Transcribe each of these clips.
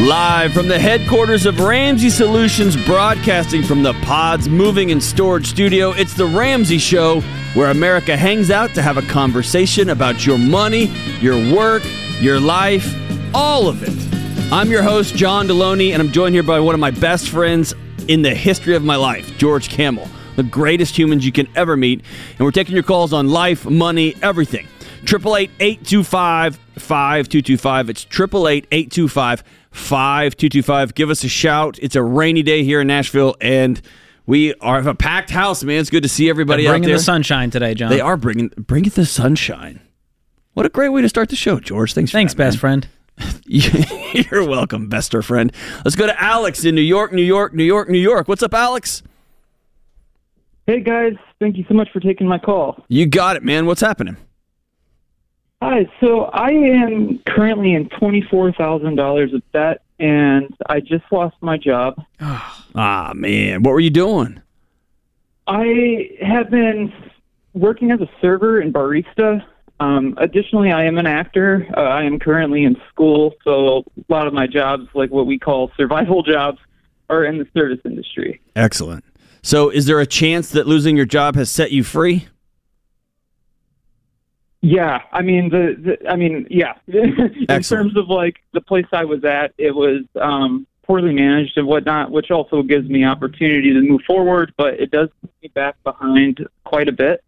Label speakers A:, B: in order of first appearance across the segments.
A: Live from the headquarters of Ramsey Solutions, broadcasting from the Pods Moving and Storage Studio, it's The Ramsey Show, where America hangs out to have a conversation about your money, your work, your life, all of it. I'm your host, John Deloney, and I'm joined here by one of my best friends in the history of my life, George Kamel, the greatest humans you can ever meet. And we're taking your calls on life, money, everything. 888-825-5225. It's 888-825-5225. Give us a shout. It's a rainy day here in Nashville, and we have a packed house, man. It's good to see everybody out there.
B: Bringing the sunshine today, John.
A: They are bringing the sunshine. What a great way to start the show, George. Thanks,
B: best friend.
A: You're welcome, bester friend. Let's go to Alex in New York. What's up, Alex?
C: Hey, guys. Thank you so much for taking my call.
A: You got it, man. What's happening?
C: Hi. So I am currently in $24,000 of debt, and I just lost my job.
A: Ah, man. What were you doing?
C: I have been working as a server and barista. Additionally, I am an actor. I am currently in school, so a lot of my jobs, like what we call survival jobs, are in the service industry.
A: Excellent. So is there a chance that losing your job has set you free?
C: Yeah, I mean, yeah. In
A: Excellent.
C: terms of, like, the place I was at, it was poorly managed and whatnot, which also gives me opportunity to move forward, but it does put me back behind quite a bit.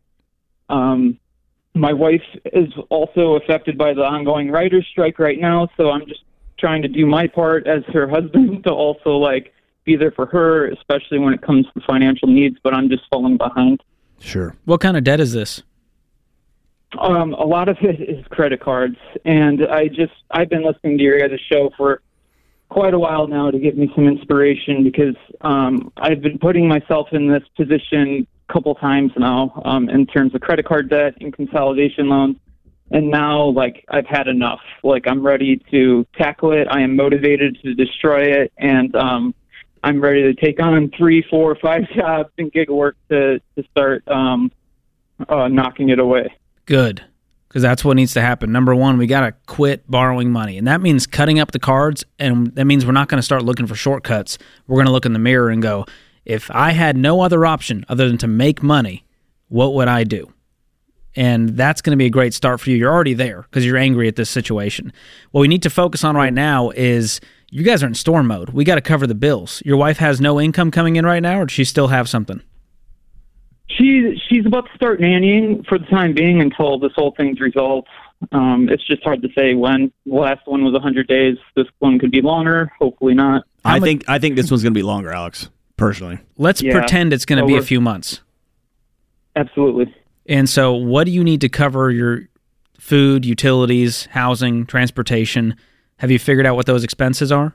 C: My wife is also affected by the ongoing writer's strike right now, so I'm just trying to do my part as her husband to also, like, be there for her, especially when it comes to financial needs, but I'm just falling behind.
A: Sure.
B: What kind of debt is this?
C: A lot of it is credit cards, and I've been listening to your guys' show for quite a while now to give me some inspiration because I've been putting myself in this position a couple times now in terms of credit card debt and consolidation loans, and now, like, I've had enough. Like, I'm ready to tackle it. I am motivated to destroy it, and I'm ready to take on 3, 4, 5 jobs and gig work to start knocking it away.
B: Good, because that's what needs to happen. Number one, we got to quit borrowing money, and that means cutting up the cards, and that means we're not going to start looking for shortcuts. We're going to look in the mirror and go, if I had no other option other than to make money, what would I do? And that's going to be a great start for you. You're already there because you're angry at this situation. What we need to focus on right now is you guys are in storm mode. We got to cover the bills. Your wife has no income coming in right now, or does she still have something?
C: She's about to start nannying for the time being until this whole thing's resolved. It's just hard to say when. The last one was 100 days. This one could be longer. Hopefully not.
A: I think this one's going to be longer, Alex, personally.
B: Let's pretend it's going to be a few months.
C: Absolutely.
B: And so what do you need to cover your food, utilities, housing, transportation? Have you figured out what those expenses are?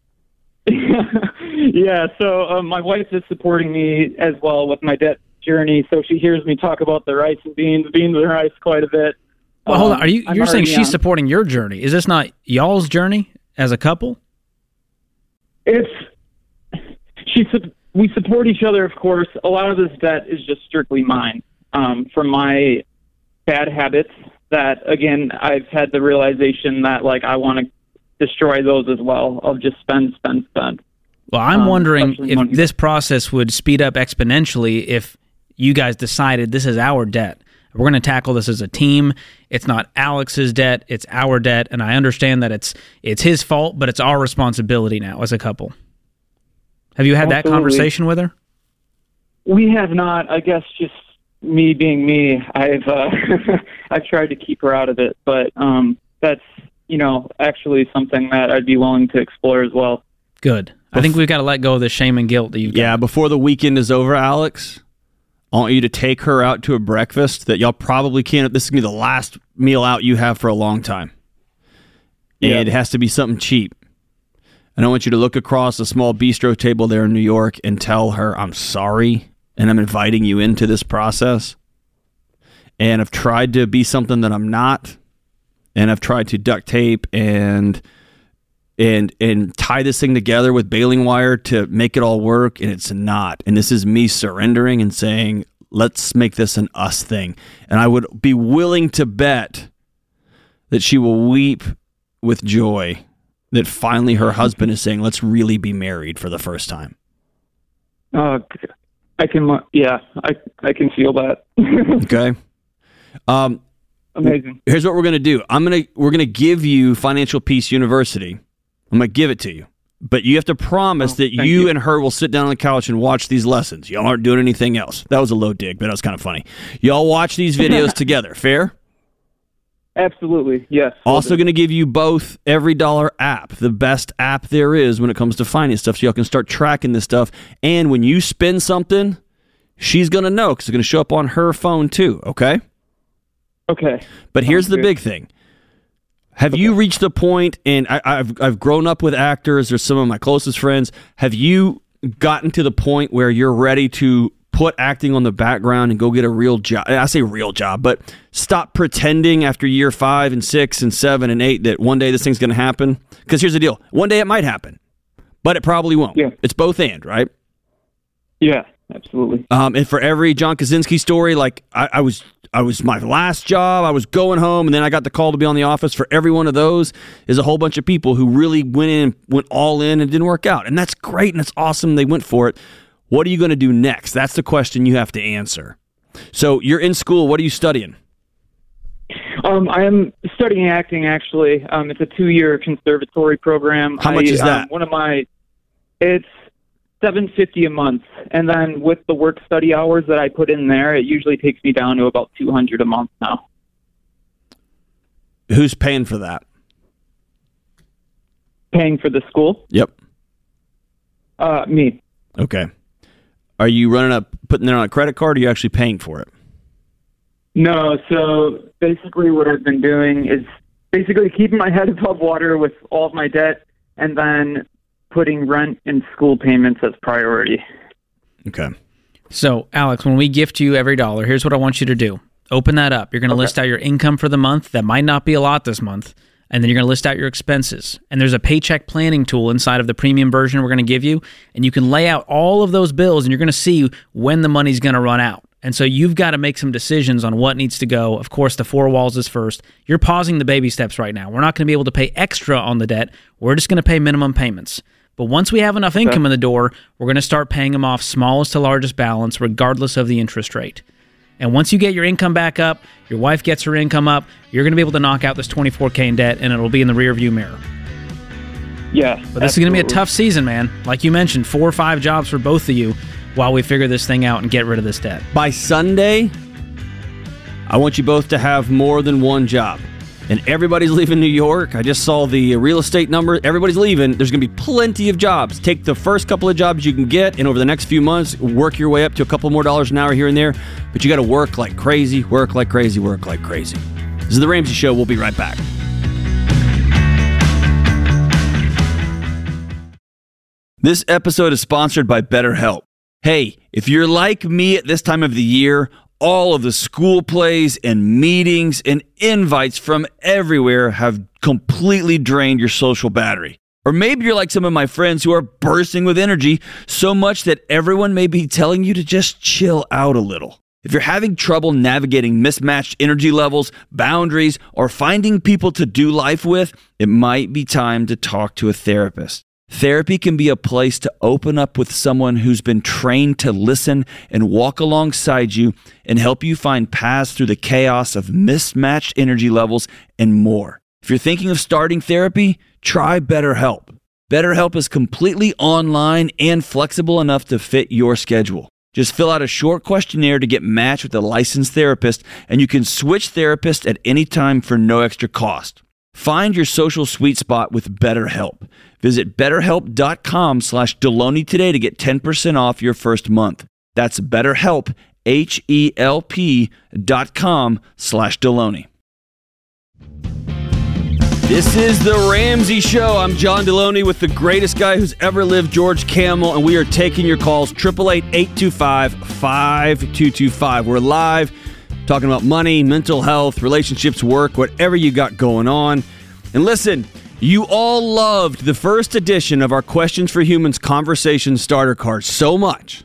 C: Yeah, so my wife is supporting me as well with my debt journey, so she hears me talk about the rice and beans and rice quite a bit.
B: Well, hold on. You're saying she's supporting your journey. Is this not y'all's journey as a couple?
C: We support each other, of course. A lot of this debt is just strictly mine from my bad habits that, again, I've had the realization that, like, I want to destroy those as well of just spend.
B: Well, I'm wondering if this process would speed up exponentially if you guys decided this is our debt. We're going to tackle this as a team. It's not Alex's debt, it's our debt, and I understand that it's his fault, but it's our responsibility now as a couple. Have you had that conversation with her?
C: We have not. I guess just me being me, I've I've tried to keep her out of it, but that's, actually something that I'd be willing to explore as well.
B: Good. I think we've got to let go of the shame and guilt that you've got.
A: Yeah, before the weekend is over, Alex, I want you to take her out to a breakfast that y'all probably can't. This is going to be the last meal out you have for a long time. And it has to be something cheap. And I want you to look across a small bistro table there in New York and tell her, I'm sorry, and I'm inviting you into this process. And I've tried to be something that I'm not. And I've tried to duct tape and tie this thing together with baling wire to make it all work, and it's not. And this is me surrendering and saying, let's make this an us thing. And I would be willing to bet that she will weep with joy that finally her husband is saying, let's really be married for the first time?
C: I can feel that.
A: Okay.
C: Amazing.
A: Here's what we're going to do. We're going to give you Financial Peace University. I'm going to give it to you. But you have to promise that you and her will sit down on the couch and watch these lessons. Y'all aren't doing anything else. That was a low dig, but that was kind of funny. Y'all watch these videos together. Fair?
C: Absolutely, yes.
A: Also going to give you both Every Dollar app, the best app there is when it comes to finance stuff, so y'all can start tracking this stuff. And when you spend something, she's going to know because it's going to show up on her phone too, okay?
C: Okay.
A: But here's the big thing. Have you reached the point, and I've grown up with actors, they're some of my closest friends, have you gotten to the point where you're ready to put acting on the background and go get a real job? I say real job, but stop pretending after year 5 and 6 and 7 and 8 that one day this thing's going to happen? Because here's the deal. One day it might happen, but it probably won't.
C: Yeah.
A: It's both and, right?
C: Yeah, absolutely.
A: And for every John Krasinski story, like I was my last job, I was going home, and then I got the call to be on The Office. For every one of those is a whole bunch of people who really went all in and it didn't work out. And that's great, and it's awesome they went for it. What are you going to do next? That's the question you have to answer. So you're in school. What are you studying?
C: I am studying acting, actually. It's a 2-year conservatory program.
A: How much is that?
C: It's $750 a month, and then with the work study hours that I put in there, it usually takes me down to about $200 a month now.
A: Who's paying for that?
C: Paying for the school?
A: Yep.
C: Me.
A: Okay. Are you putting it on a credit card, or are you actually paying for it?
C: No, so basically what I've been doing is basically keeping my head above water with all of my debt, and then putting rent and school payments as priority.
A: Okay.
B: So, Alex, when we gift you every dollar, here's what I want you to do. Open that up. You're going to list out your income for the month. That might not be a lot this month. And then you're going to list out your expenses. And there's a paycheck planning tool inside of the premium version we're going to give you. And you can lay out all of those bills, and you're going to see when the money's going to run out. And so you've got to make some decisions on what needs to go. Of course, the 4 walls is first. You're pausing the baby steps right now. We're not going to be able to pay extra on the debt. We're just going to pay minimum payments. But once we have enough income in the door, we're going to start paying them off smallest to largest balance, regardless of the interest rate. And once you get your income back up, your wife gets her income up, you're going to be able to knock out this $24K in debt, and it'll be in the rearview mirror.
C: Yeah.
B: But this is going to be a tough season, man. Like you mentioned, 4 or 5 jobs for both of you while we figure this thing out and get rid of this debt.
A: By Sunday, I want you both to have more than one job. And everybody's leaving New York. I just saw the real estate number. Everybody's leaving. There's going to be plenty of jobs. Take the first couple of jobs you can get, and over the next few months, work your way up to a couple more dollars an hour here and there. But you got to work like crazy, work like crazy, work like crazy. This is The Ramsey Show. We'll be right back. This episode is sponsored by BetterHelp. Hey, if you're like me at this time of the year, all of the school plays and meetings and invites from everywhere have completely drained your social battery. Or maybe you're like some of my friends who are bursting with energy so much that everyone may be telling you to just chill out a little. If you're having trouble navigating mismatched energy levels, boundaries, or finding people to do life with, it might be time to talk to a therapist. Therapy can be a place to open up with someone who's been trained to listen and walk alongside you and help you find paths through the chaos of mismatched energy levels and more. If you're thinking of starting therapy, try BetterHelp. BetterHelp is completely online and flexible enough to fit your schedule. Just fill out a short questionnaire to get matched with a licensed therapist, and you can switch therapists at any time for no extra cost. Find your social sweet spot with BetterHelp. Visit BetterHelp.com/Deloney today to get 10% off your first month. That's BetterHelp, HELP.com/Deloney. This is The Ramsey Show. I'm John Deloney with the greatest guy who's ever lived, George Kamel, and we are taking your calls, 888-825-5225. We're live talking about money, mental health, relationships, work, whatever you got going on. And listen, you all loved the first edition of our Questions for Humans conversation starter card so much.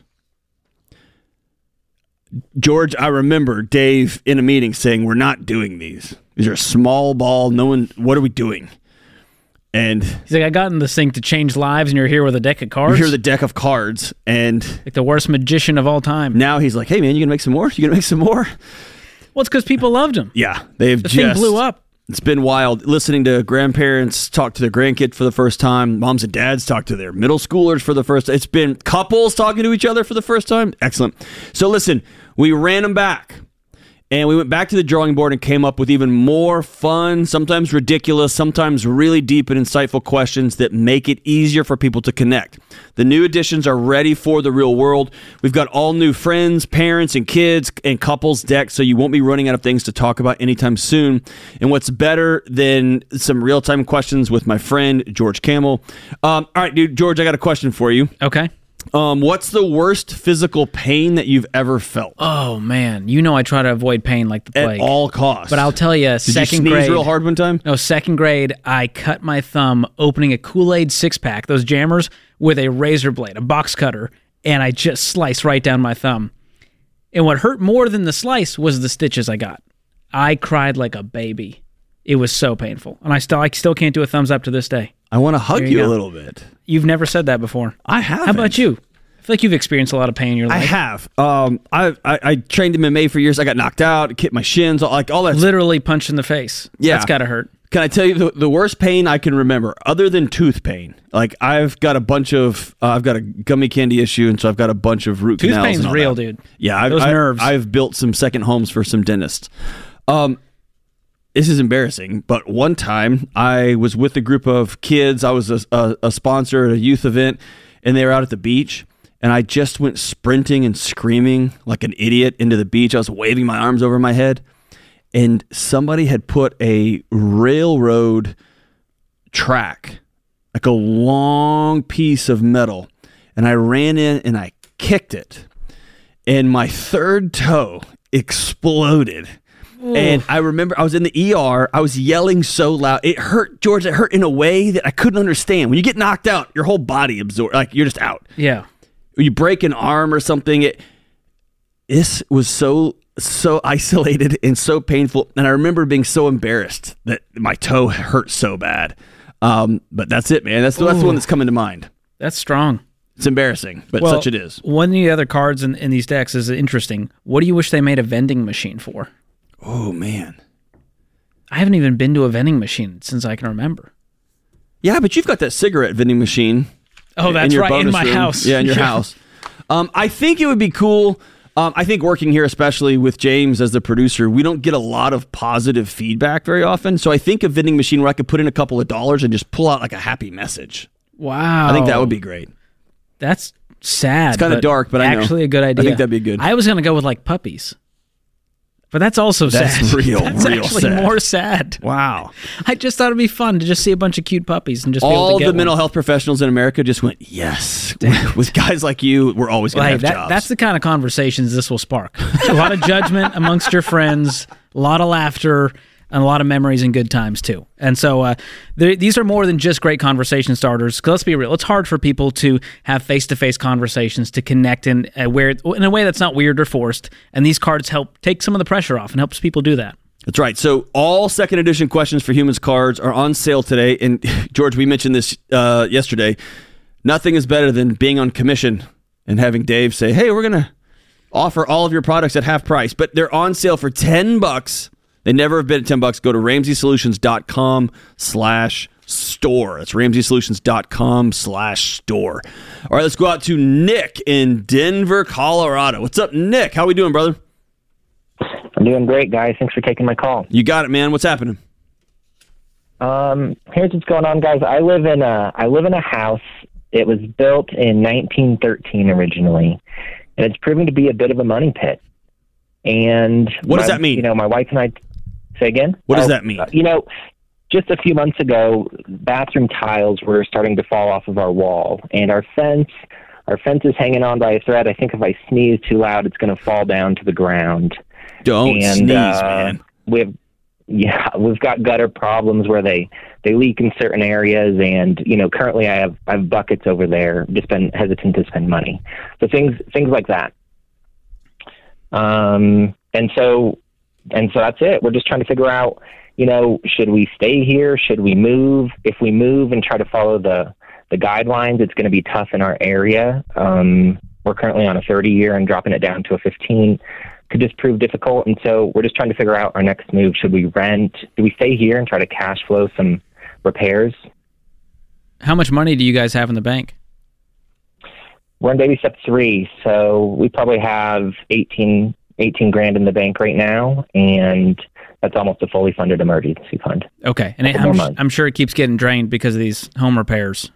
A: George, I remember Dave in a meeting saying, we're not doing these. These are small ball. No one, what are we doing? And
B: he's like, I got in this thing to change lives, and you're here with a deck of cards?
A: you're here with a deck of cards, and
B: like the worst magician of all time.
A: now he's like, hey, man, you going to make some more? You going to make some more?
B: Well, it's because people loved him.
A: Yeah, they've
B: The thing blew up.
A: It's been wild listening to grandparents talk to their grandkid for the first time. Moms and dads talk to their middle schoolers for the first time. It's been couples talking to each other for the first time. Excellent. So listen, we ran them back. And we went back to the drawing board and came up with even more fun, sometimes ridiculous, sometimes really deep and insightful questions that make it easier for people to connect. The new additions are ready for the real world. We've got all new friends, parents, and kids and couples decks, so you won't be running out of things to talk about anytime soon. And what's better than some real-time questions with my friend, George Camel. All right, dude, George, I got a question for you.
B: Okay.
A: What's the worst physical pain that you've ever felt?
B: Oh, man. You know I try to avoid pain like the plague.
A: At all costs.
B: But I'll tell you,
A: Did
B: second
A: you sneeze
B: grade.
A: real hard one time?
B: No, second grade, I cut my thumb opening a Kool-Aid six-pack, those jammers, with a razor blade, a box cutter, and I just sliced right down my thumb. And what hurt more than the slice was the stitches I got. I cried like a baby. It was so painful. And I still can't do a thumbs up to this day.
A: I want to hug
B: There you
A: you a
B: go.
A: little bit.
B: You've never said that before.
A: I have.
B: How about you? I feel like you've experienced a lot of pain in your
A: I
B: life.
A: have. I trained in MMA for years. I got knocked out, kicked my shins, like all that.
B: Literally punched in the face.
A: Yeah.
B: That's got to hurt.
A: Can I tell you the worst pain I can remember, other than tooth pain? Like I've got a bunch of, I've got a gummy candy issue, and so I've got a bunch of root
B: Tooth
A: canals.
B: pain's
A: and all
B: real,
A: that.
B: dude.
A: Yeah,
B: Those nerves.
A: I've built some second homes for some dentists. This is embarrassing, but one time I was with a group of kids. I was a sponsor at a youth event, and they were out at the beach, and I just went sprinting and screaming like an idiot into the beach. I was waving my arms over my head, and somebody had put a railroad track, like a long piece of metal, and I ran in and I kicked it, and my third toe exploded. And I remember I was in the ER. I was yelling so loud. It hurt, George. It hurt in a way that I couldn't understand. When you get knocked out, your whole body absorbs. Like you're just out.
B: Yeah.
A: When you break an arm or something, this was so isolated and so painful. And I remember being so embarrassed that my toe hurt so bad. But that's it, man. That's the one that's coming to mind.
B: That's strong.
A: It's embarrassing, but
B: Well,
A: such it is.
B: One of the other cards in these decks is interesting. What do you wish they made a vending machine for?
A: Oh, man.
B: I haven't even been to a vending machine since I can remember.
A: Yeah, but you've got that cigarette vending machine.
B: Oh, that's
A: in your
B: right, in
A: bonus
B: my
A: room.
B: house.
A: Yeah, in your house. I think it would be cool. I think working here, especially with James as the producer, we don't get a lot of positive feedback very often. So I think a vending machine where I could put in a couple of dollars and just pull out like a happy message.
B: Wow.
A: I think that would be great.
B: That's sad.
A: It's kinda dark, but I know.
B: actually a good idea.
A: I think that'd be good.
B: I was going to go with like puppies. But that's also
A: That's
B: sad.
A: real
B: actually
A: sad.
B: more sad.
A: Wow.
B: I just thought it'd be fun to just see a bunch of cute puppies and just be able
A: All
B: to get
A: the mental
B: one.
A: health professionals in America just went, yes. With guys like you, we're always going to have jobs.
B: That's the kind of conversations this will spark. A lot of judgment amongst your friends, a lot of laughter, and a lot of memories and good times too. And so these are more than just great conversation starters. 'Cause let's be real, it's hard for people to have face-to-face conversations, to connect in a way that's not weird or forced. And these cards help take some of the pressure off and helps people do that.
A: That's right. So all second edition Questions for Humans cards are on sale today. And George, we mentioned this yesterday. Nothing is better than being on commission and having Dave say, hey, we're going to offer all of your products at half price. But they're on sale for $10. They never have been at $10. Go to RamseySolutions.com/store. That's RamseySolutions.com/store. All right, let's go out to Nick in Denver, Colorado. What's up, Nick? How we doing, brother?
D: I'm doing great, guys. Thanks for taking my call.
A: You got it, man. What's happening?
D: Here's what's going on, guys. I live in a house. It was built in 1913 originally, and it's proving to be a bit of a money pit. And
A: what does that mean?
D: You know, my wife and I. Say again?
A: What does that mean?
D: Just a few months ago, bathroom tiles were starting to fall off of our wall, and our fence is hanging on by a thread. I think if I sneeze too loud, it's going to fall down to the ground.
A: Don't sneeze, man.
D: We've got gutter problems where they leak in certain areas, and currently I have buckets over there. Just been hesitant to spend money, so things like that. And so And so that's it. We're just trying to figure out, should we stay here? Should we move? If we move and try to follow the guidelines, it's going to be tough in our area. We're currently on a 30-year, and dropping it down to a 15 could just prove difficult. And so we're just trying to figure out our next move. Should we rent? Do we stay here and try to cash flow some repairs?
B: How much money do you guys have in the bank?
D: We're in baby step 3, so we probably have 18 grand in the bank right now, and that's almost a fully funded emergency fund.
B: Okay, and I'm sure it keeps getting drained because of these home repairs.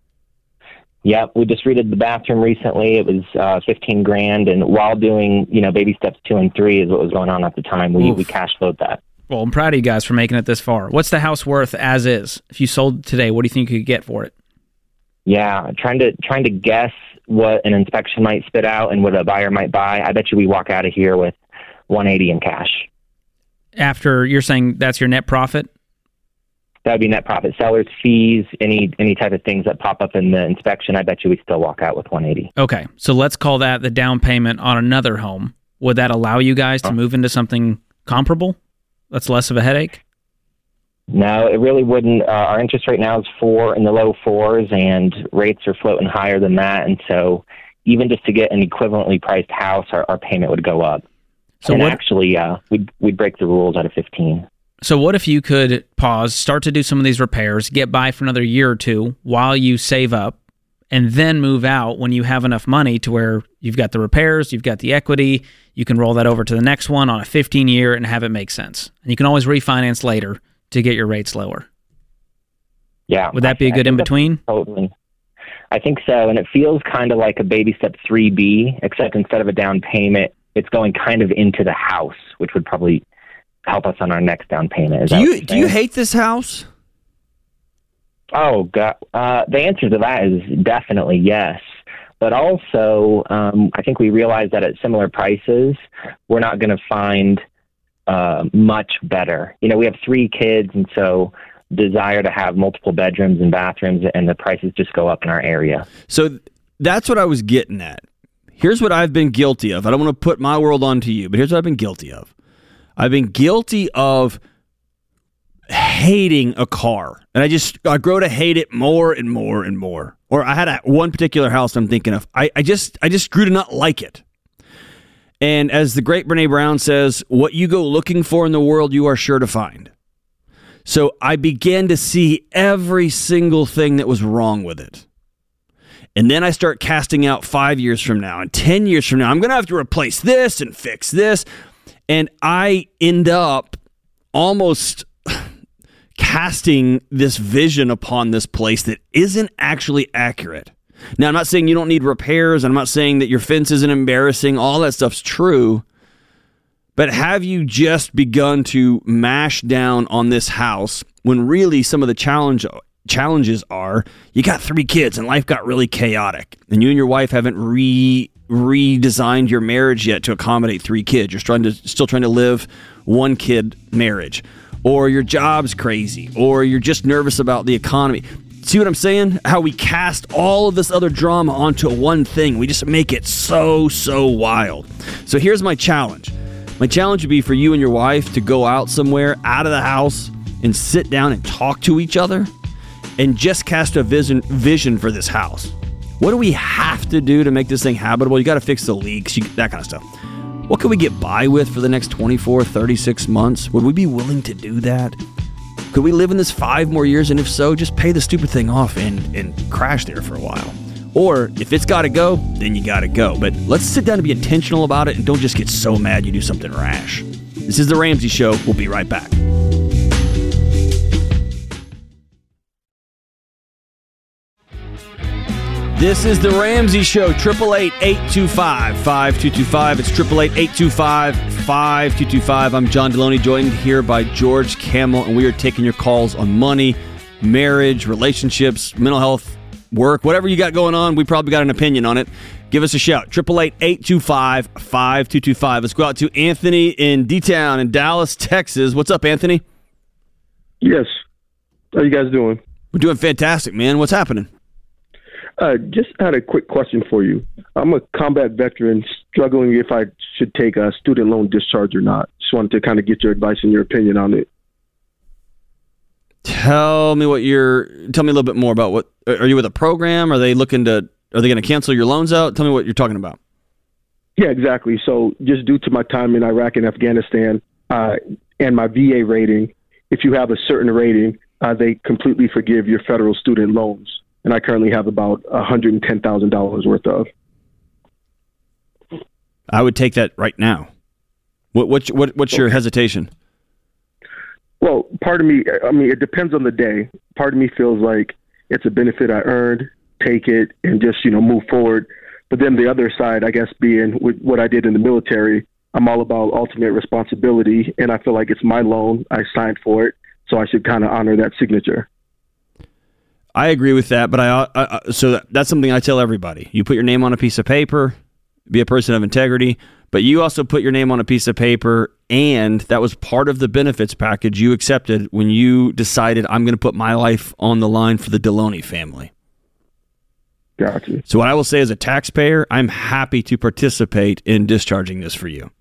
D: Yeah, we just redid the bathroom recently. It was 15 grand, and while doing, baby steps 2 and 3 is what was going on at the time. We cash flowed that.
B: Well, I'm proud of you guys for making it this far. What's the house worth as is? If you sold today, what do you think you could get for it?
D: Yeah, trying to guess what an inspection might spit out and what a buyer might buy. I bet you we walk out of here with $180 in cash.
B: After you're saying that's your net profit?
D: That would be net profit. Seller's fees, any type of things that pop up in the inspection, I bet you we still walk out with $180.
B: Okay, so let's call that the down payment on another home. Would that allow you guys to move into something comparable? That's less of a headache?
D: No, it really wouldn't. Our interest rate now is in the low 4s, and rates are floating higher than that. And so even just to get an equivalently priced house, our payment would go up. So actually, we'd break the rules out of 15.
B: So what if you could pause, start to do some of these repairs, get by for another year or two while you save up, and then move out when you have enough money to where you've got the repairs, you've got the equity, you can roll that over to the next one on a 15-year and have it make sense. And you can always refinance later to get your rates lower.
D: Yeah.
B: Would that be a good in-between?
D: Totally. I think so, and it feels kind of like a baby step 3B, except instead of a down payment, it's going kind of into the house, which would probably help us on our next down payment.
A: Do you hate this house?
D: Oh, God. The answer to that is definitely yes. But also, I think we realize that at similar prices, we're not going to find much better. We have 3 kids, and so desire to have multiple bedrooms and bathrooms, and the prices just go up in our area.
A: So that's what I was getting at. Here's what I've been guilty of. I don't want to put my world onto you, but here's what I've been guilty of. I've been guilty of hating a car, and I grow to hate it more and more and more. Or I had one particular house I'm thinking of. I just grew to not like it. And as the great Brene Brown says, what you go looking for in the world, you are sure to find. So I began to see every single thing that was wrong with it. And then I start casting out 5 years from now and 10 years from now, I'm going to have to replace this and fix this. And I end up almost casting this vision upon this place that isn't actually accurate. Now, I'm not saying you don't need repairs. I'm not saying that your fence isn't embarrassing. All that stuff's true. But have you just begun to mash down on this house when really some of the challenges are you got 3 kids and life got really chaotic and you and your wife haven't redesigned your marriage yet to accommodate 3 kids. You're still trying to live 1 kid marriage, or your job's crazy, or you're just nervous about the economy. See what I'm saying? How we cast all of this other drama onto one thing. We just make it so wild. So here's my challenge. My challenge would be for you and your wife to go out somewhere, out of the house, and sit down and talk to each other and just cast a vision for this house. What do we have to do to make this thing habitable? You got to fix the leaks, that kind of stuff. What can we get by with for the next 24, 36 months? Would we be willing to do that? Could we live in this 5 more years? And if so, just pay the stupid thing off and crash there for a while. Or if it's got to go, then you got to go. But let's sit down and be intentional about it and don't just get so mad you do something rash. This is The Ramsey Show. We'll be right back. This is The Ramsey Show, 888-825-5225. It's 888-825-5225. I'm John Deloney, joined here by George Kamel, and we are taking your calls on money, marriage, relationships, mental health, work, whatever you got going on. We probably got an opinion on it. Give us a shout, 888-825-5225. Let's go out to Anthony in D-Town in Dallas, Texas. What's up, Anthony?
E: Yes. How you guys doing?
A: We're doing fantastic, man. What's happening?
E: Just had a quick question for you. I'm a combat veteran struggling if I should take a student loan discharge or not. Just wanted to kind of get your advice and your opinion on it.
A: Tell me a little bit more about what, are you with a program? Are they going to cancel your loans out? Tell me what you're talking about.
E: Yeah, exactly. So just due to my time in Iraq and Afghanistan and my VA rating, if you have a certain rating, they completely forgive your federal student loans. And I currently have about $110,000 worth of.
A: I would take that right now. What's your hesitation?
E: Well, part of me, it depends on the day. Part of me feels like it's a benefit I earned, take it, and just, move forward. But then the other side, I guess, being with what I did in the military, I'm all about ultimate responsibility, and I feel like it's my loan. I signed for it, so I should kind of honor that signature.
A: I agree with that, but so that's something I tell everybody. You put your name on a piece of paper, be a person of integrity, but you also put your name on a piece of paper, and that was part of the benefits package you accepted when you decided, I'm going to put my life on the line for the Deloney family.
E: Gotcha.
A: So what I will say as a taxpayer, I'm happy to participate in discharging this for you.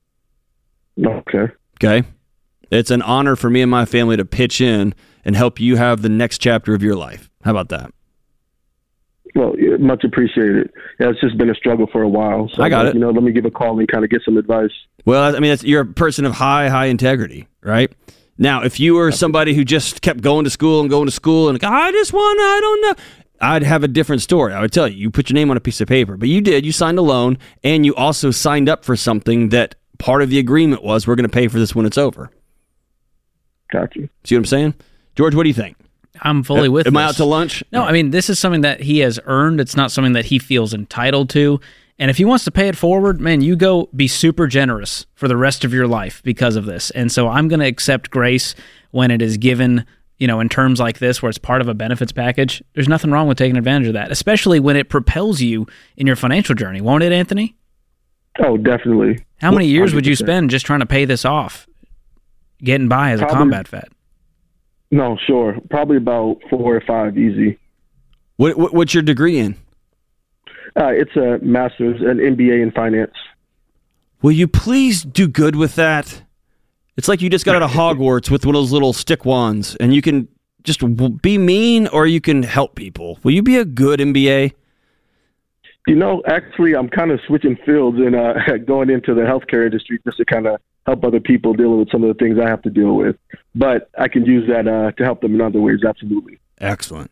A: Okay? It's an honor for me and my family to pitch in and help you have the next chapter of your life. How about that?
E: Well, much appreciated. Yeah, it's just been a struggle for a while. So
A: I got it.
E: Let me give a call and kind of get some advice.
A: Well, you're a person of high integrity, right? Now, if you were somebody who just kept going to school and I don't know, I'd have a different story. I would tell you put your name on a piece of paper, but you did. You signed a loan, and you also signed up for something that part of the agreement was we're going to pay for this when it's over.
E: Gotcha.
A: See what I'm saying? George, what do you think?
B: I'm fully with
A: Am
B: this.
A: I out to lunch?
B: No, this is something that he has earned. It's not something that he feels entitled to. And if he wants to pay it forward, man, you go be super generous for the rest of your life because of this. And so I'm going to accept grace when it is given, in terms like this where it's part of a benefits package. There's nothing wrong with taking advantage of that, especially when it propels you in your financial journey. Won't it, Anthony?
E: Oh, definitely.
B: How many years 100%. Would you
E: 100%.
B: spend just trying to pay this off, getting by as a combat vet?
E: No, sure. Probably about 4 or 5, easy.
A: What's your degree in?
E: It's a master's, an MBA in finance.
A: Will you please do good with that? It's like you just got out of Hogwarts with one of those little stick wands, and you can just be mean or you can help people. Will you be a good MBA?
E: Actually, I'm kind of switching fields and going into the healthcare industry just to kind of help other people dealing with some of the things I have to deal with. But I can use that to help them in other ways. Absolutely.
A: Excellent.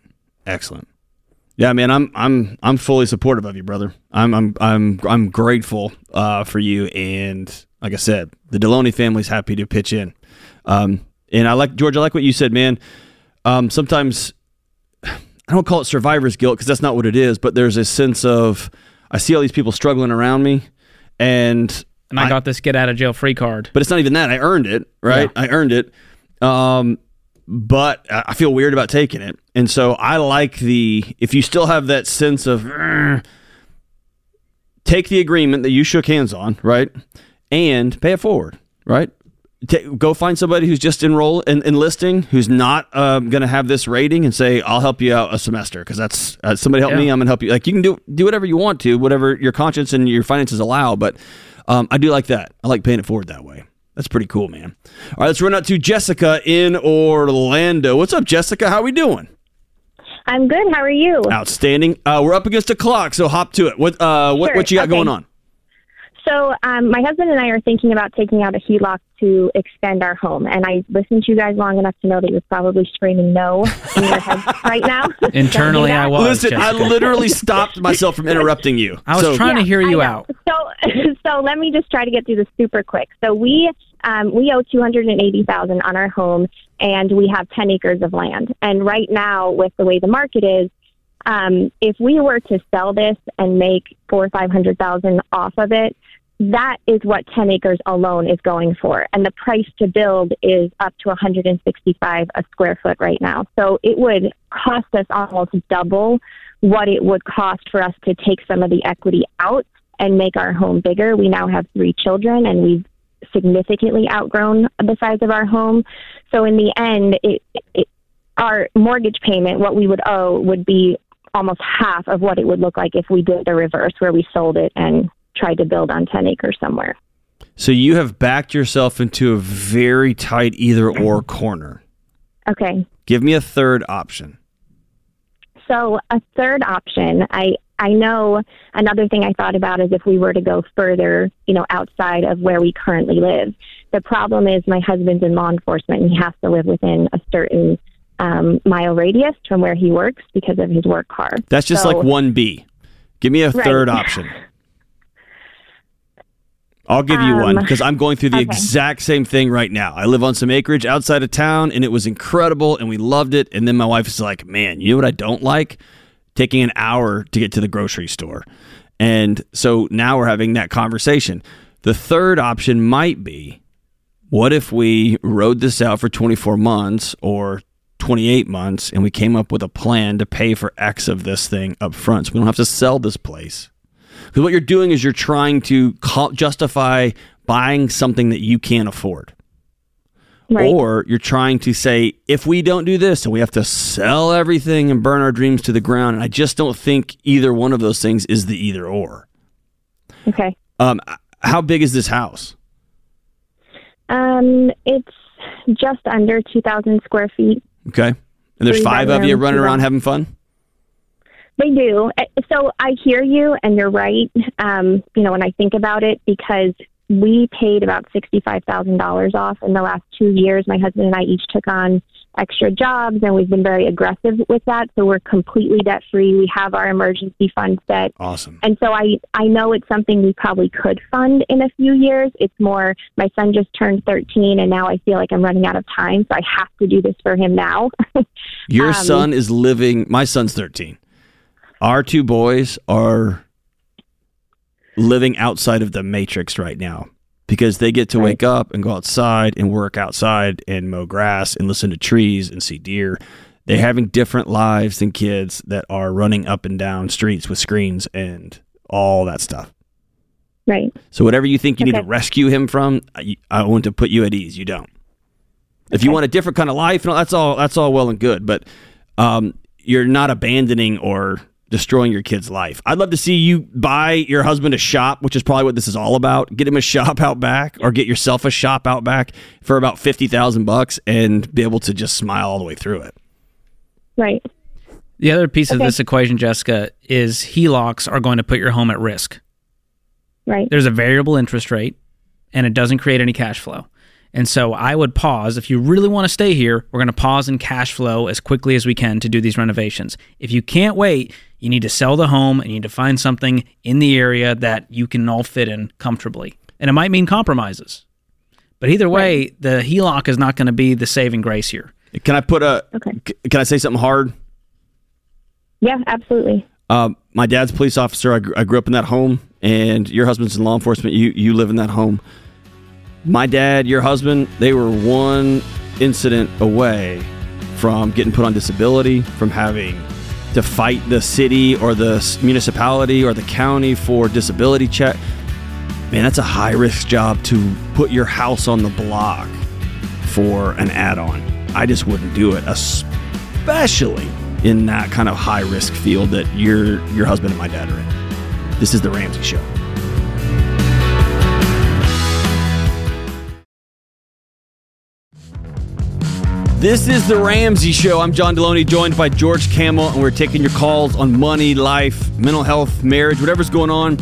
A: Yeah, man, I'm fully supportive of you, brother. I'm grateful for you, and like I said, the Deloney family's happy to pitch in. And George, I like what you said, man. Sometimes I don't call it survivor's guilt because that's not what it is, but there's a sense of I see all these people struggling around me, and
B: I got this get out of jail free card.
A: But it's not even that. I earned it, right? Yeah. I earned it. But I feel weird about taking it. And so I like if you still have that sense of take the agreement that you shook hands on, right? And pay it forward, right? Go find somebody who's just enlisting, who's not going to have this rating, and say, I'll help you out a semester because that's somebody help me, I'm going to help you. Like, you can do whatever you want to, whatever your conscience and your finances allow. But I do like that. I like paying it forward that way. That's pretty cool, man. All right, let's run out to Jessica in Orlando. What's up, Jessica? How we doing?
F: I'm good. How are you?
A: Outstanding. We're up against the clock, so hop to it. What you got going on?
F: So my husband and I are thinking about taking out a HELOC to extend our home. And I listened to you guys long enough to know that he was probably screaming no in your head right now.
B: Internally, I was.
A: Listen,
B: Jessica.
A: I literally stopped myself from interrupting you.
B: I was trying to hear you out.
F: So let me just try to get through this super quick. So we owe $280,000 on our home, and we have 10 acres of land. And right now, with the way the market is, if we were to sell this and make $400,000 or $500,000 off of it, that is what 10 acres alone is going for. And the price to build is up to $165 a square foot right now. So it would cost us almost double what it would cost for us to take some of the equity out and make our home bigger. We now have 3 children, and we've significantly outgrown the size of our home. So in the end, our mortgage payment, what we would owe, would be almost half of what it would look like if we did the reverse, where we sold it and tried to build on 10 acres somewhere.
A: So you have backed yourself into a very tight either-or corner.
F: Okay.
A: Give me a third option.
F: So a third option, I know another thing I thought about is if we were to go further, outside of where we currently live. The problem is my husband's in law enforcement and he has to live within a certain mile radius from where he works because of his work car.
A: That's just like 1B. Give me a third option. I'll give you one because I'm going through the exact same thing right now. I live on some acreage outside of town, and it was incredible, and we loved it. And then my wife is like, man, you know what I don't like? Taking an hour to get to the grocery store. And so now we're having that conversation. The third option might be, what if we rode this out for 24 months or 28 months, and we came up with a plan to pay for X of this thing up front so we don't have to sell this place? Because what you're doing is you're trying to justify buying something that you can't afford. Right. Or you're trying to say, if we don't do this, and we have to sell everything and burn our dreams to the ground. And I just don't think either one of those things is the either or.
F: Okay.
A: How big is this house?
F: It's just under 2,000 square feet.
A: Okay. And there's 5 of you running around having fun?
F: They do. So I hear you, and you're right, when I think about it, because we paid about $65,000 off in the last 2 years. My husband and I each took on extra jobs, and we've been very aggressive with that. So we're completely debt-free. We have our emergency fund set.
A: Awesome.
F: And so I know it's something we probably could fund in a few years. It's more, my son just turned 13, and now I feel like I'm running out of time, so I have to do this for him now.
A: Your son is living, my son's 13. Our 2 boys are living outside of the matrix right now because they get to wake up and go outside and work outside and mow grass and listen to trees and see deer. They're having different lives than kids that are running up and down streets with screens and all that stuff.
F: Right.
A: So whatever you think you need to rescue him from, I want to put you at ease. You don't. If you want a different kind of life, that's all well and good, but you're not abandoning or destroying your kid's life. I'd love to see you buy your husband a shop, which is probably what this is all about. Get him a shop out back, or get yourself a shop out back for about $50,000 and be able to just smile all the way through it.
F: Right.
B: The other piece of this equation, Jessica, is HELOCs are going to put your home at risk.
F: Right.
B: There's a variable interest rate, and it doesn't create any cash flow. And so I would pause. If you really want to stay here, we're going to pause and cash flow as quickly as we can to do these renovations. If you can't wait, you need to sell the home and you need to find something in the area that you can all fit in comfortably. And it might mean compromises. But either way, the HELOC is not going to be the saving grace here.
A: Can I can I say something hard?
F: Yeah, absolutely.
A: My dad's a police officer. I grew up in that home, and your husband's in law enforcement. You live in that home. My dad, your husband, they were one incident away from getting put on disability, from having to fight the city or the municipality or the county for disability check. Man, that's a high-risk job to put your house on the block for an add-on. I just wouldn't do it, especially in that kind of high-risk field that your husband and my dad are in. This is The Ramsey Show. This is The Ramsey Show. I'm John Deloney, joined by George Kamel, and we're taking your calls on money, life, mental health, marriage, whatever's going on.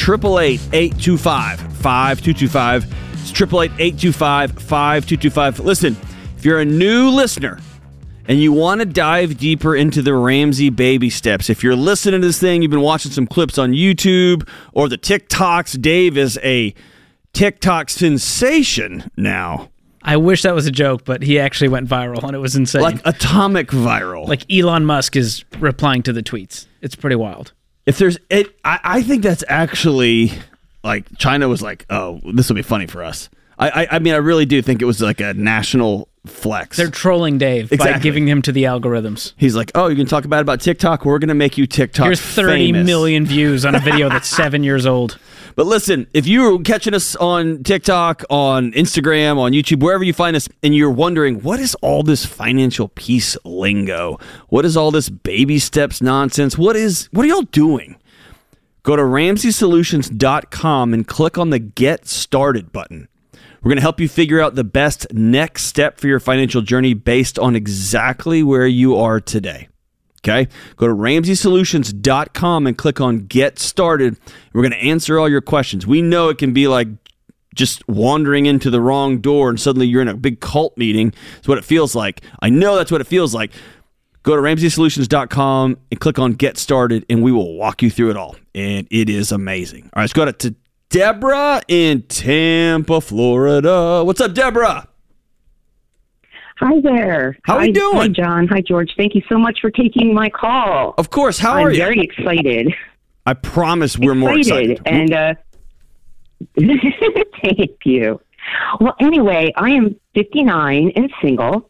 A: 888-825-5225. It's 888-825-5225. Listen, if you're a new listener and you want to dive deeper into the Ramsey baby steps, if you're listening to this thing, you've been watching some clips on YouTube or the TikToks. Dave is a TikTok sensation now.
B: I wish that was a joke, but he actually went viral, and it was insane.
A: Like atomic viral.
B: Like Elon Musk is replying to the tweets. It's pretty wild.
A: If there's it, I think that's actually like China was like, oh, this will be funny for us. I mean, I really do think it was like a national flex.
B: They're trolling Dave by giving him to the algorithms.
A: He's like, oh, you can talk about TikTok? We're going to make you TikTok
B: Here's 30
A: famous.
B: million views on a video that's 7 years old.
A: But listen, if you're catching us on TikTok, on Instagram, on YouTube, wherever you find us, and you're wondering, what is all this financial peace lingo? What is all this baby steps nonsense? What are y'all doing? Go to RamseySolutions.com and click on the Get Started button. We're going to help you figure out the best next step for your financial journey based on exactly where you are today. Okay? Go to RamseySolutions.com and click on Get Started. We're going to answer all your questions. We know it can be like just wandering into the wrong door and suddenly you're in a big cult meeting. That's what it feels like. I know that's what it feels like. Go to RamseySolutions.com and click on Get Started, and we will walk you through it all. And it is amazing. All right, let's go to Deborah in Tampa, Florida. What's up, Deborah?
G: Hi there.
A: How are you doing?
G: Hi, John. Hi, George. Thank you so much for taking my call.
A: Of course. How are you?
G: I'm very excited.
A: I promise we're more excited.
G: And thank you. Well, anyway, I am 59 and single.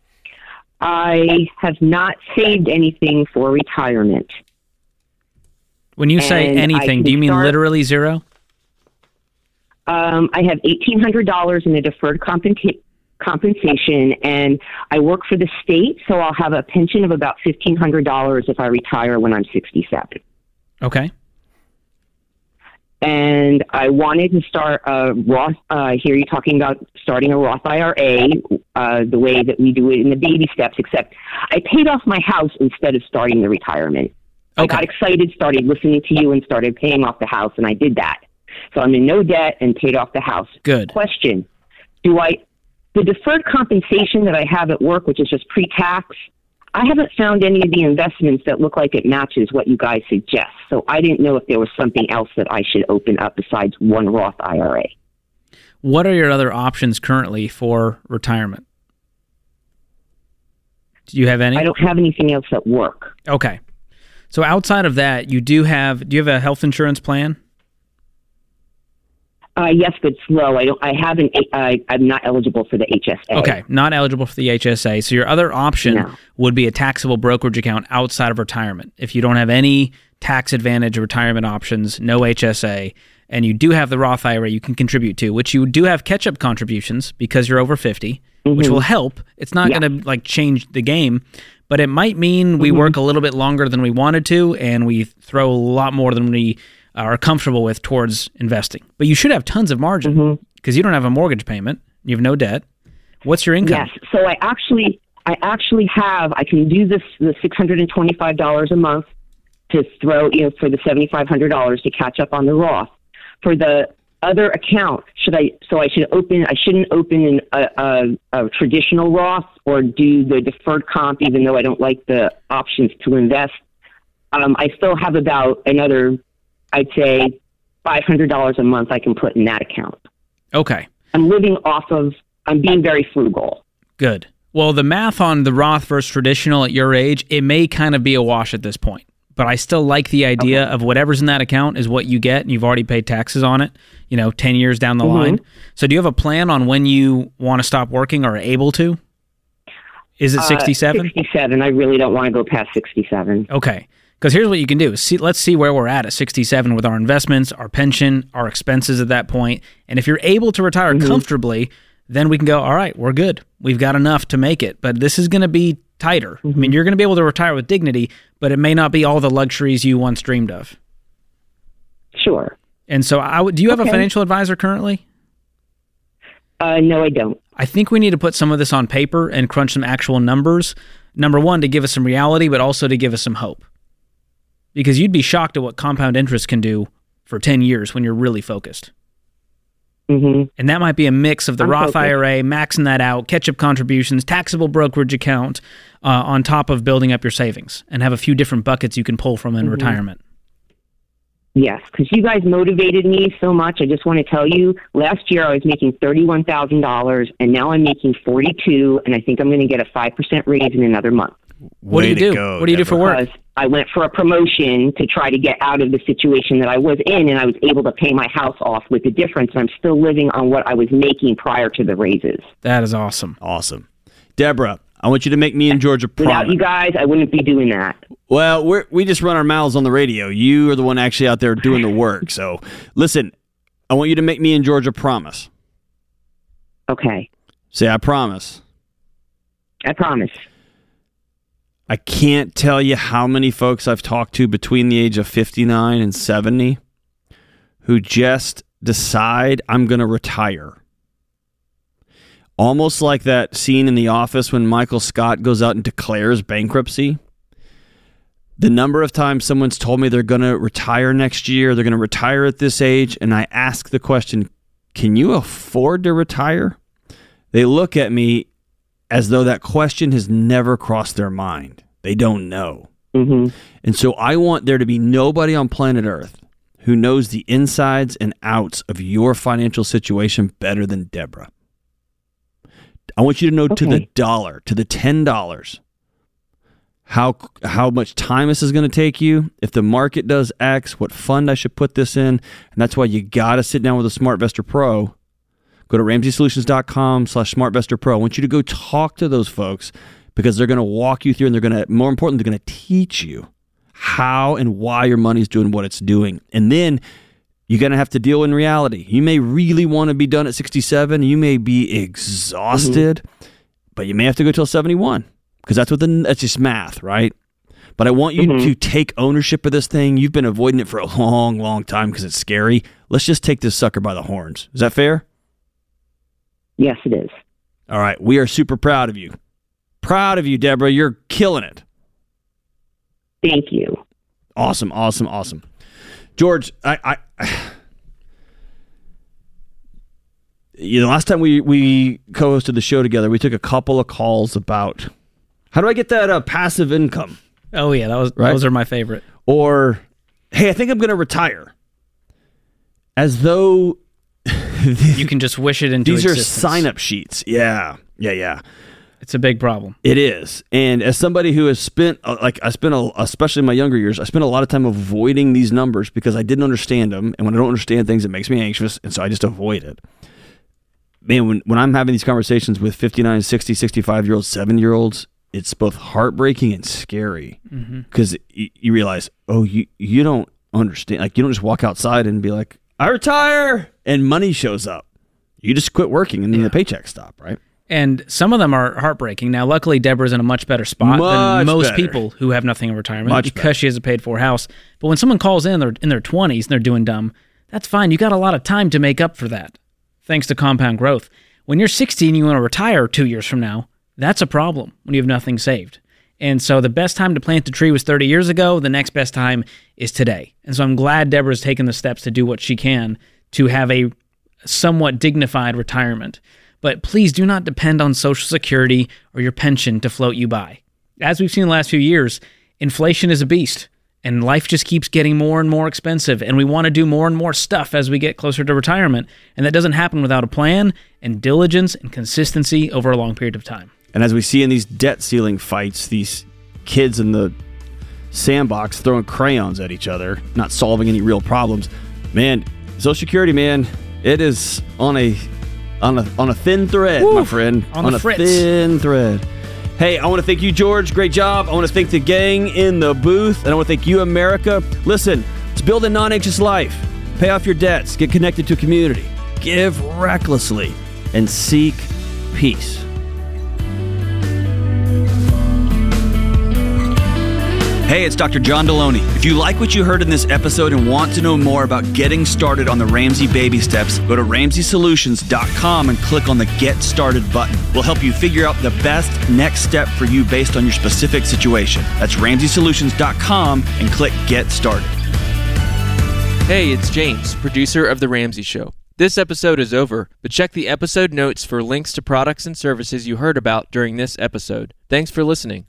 G: I have not saved anything for retirement.
B: When you say anything, do you mean literally zero?
G: I have $1,800 in a deferred compensation, and I work for the state, so I'll have a pension of about $1,500 if I retire when I'm 67.
B: Okay.
G: And I wanted to start a Roth. Hear you talking about starting a Roth IRA, the way that we do it in the baby steps. Except I paid off my house instead of starting the retirement.
B: Okay.
G: I got excited, started listening to you, and started paying off the house, and I did that. So I'm in no debt and paid off the house.
B: Good.
G: Question: the deferred compensation that I have at work, which is just pre-tax, I haven't found any of the investments that look like it matches what you guys suggest. So I didn't know if there was something else that I should open up besides one Roth IRA.
B: What are your other options currently for retirement? Do you have any?
G: I don't have anything else at work.
B: Okay. So outside of that, do you have a health insurance plan?
G: Yes, but it's low. I'm not eligible for the HSA.
B: Okay, not eligible for the HSA. So your other option would be a taxable brokerage account outside of retirement. If you don't have any tax advantage retirement options, no HSA, and you do have the Roth IRA you can contribute to, which you do have catch-up contributions because you're over 50, which will help. It's not going to change the game, but it might mean we work a little bit longer than we wanted to, and we throw a lot more than we are comfortable with towards investing. But you should have tons of margin because you don't have a mortgage payment. You have no debt. What's your income?
G: Yes. So I actually have, I can do the $625 a month to throw, for the $7,500 to catch up on the Roth. For the other account, I shouldn't open a traditional Roth or do the deferred comp, even though I don't like the options to invest. I still have about another, I'd say, $500 a month I can put in that account.
B: Okay.
G: I'm being very frugal.
B: Good. Well, the math on the Roth versus traditional at your age, it may kind of be a wash at this point. But I still like the idea of whatever's in that account is what you get, and you've already paid taxes on it, 10 years down the line. So do you have a plan on when you want to stop working or are able to? Is it 67?
G: 67. I really don't want to go past 67.
B: Okay. Because here's what you can do. Let's see where we're at 67 with our investments, our pension, our expenses at that point. And if you're able to retire comfortably, then we can go, all right, we're good. We've got enough to make it. But this is going to be tighter. I mean, you're going to be able to retire with dignity, but it may not be all the luxuries you once dreamed of.
G: Sure.
B: And so do you have a financial advisor currently?
G: No, I don't.
B: I think we need to put some of this on paper and crunch some actual numbers. Number one, to give us some reality, but also to give us some hope. Because you'd be shocked at what compound interest can do for 10 years when you're really focused. And that might be a mix of the Roth IRA, maxing that out, catch-up contributions, taxable brokerage account, on top of building up your savings, and have a few different buckets you can pull from in retirement.
G: Yes, because you guys motivated me so much. I just want to tell you, last year I was making $31,000, and now I'm making $42,000, and I think I'm going to get a 5% raise in another month.
B: What do you do? What do you do for work?
G: Because I went for a promotion to try to get out of the situation that I was in, and I was able to pay my house off with the difference. I'm still living on what I was making prior to the raises.
B: That is awesome.
A: Awesome. Deborah, I want you to make me and George a promise.
G: Without you guys, I wouldn't be doing that.
A: Well, we just run our mouths on the radio. You are the one actually out there doing the work. So, listen, I want you to make me and George a promise.
G: Okay.
A: Say, I promise.
G: I promise.
A: I can't tell you how many folks I've talked to between the age of 59 and 70 who just decide I'm going to retire. Almost like that scene in The Office when Michael Scott goes out and declares bankruptcy. The number of times someone's told me they're going to retire next year, they're going to retire at this age, and I ask the question, can you afford to retire? They look at me as though that question has never crossed their mind. They don't know.
G: Mm-hmm.
A: And so I want there to be nobody on planet Earth who knows the insides and outs of your financial situation better than Deborah. I want you to know to the dollar, to the $10, how much time this is going to take you, if the market does X, what fund I should put this in. And that's why you got to sit down with a SmartVestor Pro. Go to RamseySolutions.com/SmartVestor Pro. I want you to go talk to those folks because they're going to walk you through and they're going to, more importantly, they're going to teach you how and why your money's doing what it's doing. And then you're going to have to deal in reality. You may really want to be done at 67. You may be exhausted, but you may have to go till 71 because that's just math, right? But I want you to take ownership of this thing. You've been avoiding it for a long, long time because it's scary. Let's just take this sucker by the horns. Is that fair?
G: Yes, it is.
A: All right. We are super proud of you. Proud of you, Deborah. You're killing it.
G: Thank you.
A: Awesome, awesome, awesome. George, last time we co-hosted the show together, we took a couple of calls about how do I get that passive income?
B: Oh, yeah. Those are my favorite. Or,
A: hey, I think I'm going to retire. As though
B: you can just wish it into existence.
A: These are sign-up sheets. Yeah.
B: It's a big problem.
A: It is. And as somebody who has spent, especially in my younger years, I spent a lot of time avoiding these numbers because I didn't understand them. And when I don't understand things, it makes me anxious. And so I just avoid it. Man, when I'm having these conversations with 59, 60, 65-year-olds, 7-year-olds, it's both heartbreaking and scary because you realize, you don't understand. Like, you don't just walk outside and be like, I retire, and money shows up. You just quit working, and then the paychecks stop, right?
B: And some of them are heartbreaking. Now, luckily, Deborah's in a much better spot than most people who have nothing in retirement because she has a paid-for house. But when someone calls in, they're in their 20s, and they're doing dumb, that's fine. You got a lot of time to make up for that, thanks to compound growth. When you're 60 and you want to retire 2 years from now, that's a problem when you have nothing saved. And so the best time to plant the tree was 30 years ago. The next best time is today. And so I'm glad Deborah's taken the steps to do what she can to have a somewhat dignified retirement. But please do not depend on Social Security or your pension to float you by. As we've seen in the last few years, inflation is a beast, and life just keeps getting more and more expensive, and we want to do more and more stuff as we get closer to retirement, and that doesn't happen without a plan and diligence and consistency over a long period of time.
A: And as we see in these debt ceiling fights, these kids in the sandbox throwing crayons at each other, not solving any real problems. Man, Social Security, man, it is on a thin thread, my friend.
B: On a
A: thin thread. Hey, I want to thank you, George. Great job. I want to thank the gang in the booth, and I want to thank you, America. Listen, let's build a non-anxious life. Pay off your debts. Get connected to a community. Give recklessly and seek peace. Hey, it's Dr. John Deloney. If you like what you heard in this episode and want to know more about getting started on the Ramsey baby steps, go to RamseySolutions.com and click on the Get Started button. We'll help you figure out the best next step for you based on your specific situation. That's RamseySolutions.com and click Get Started.
H: Hey, it's James, producer of The Ramsey Show. This episode is over, but check the episode notes for links to products and services you heard about during this episode. Thanks for listening.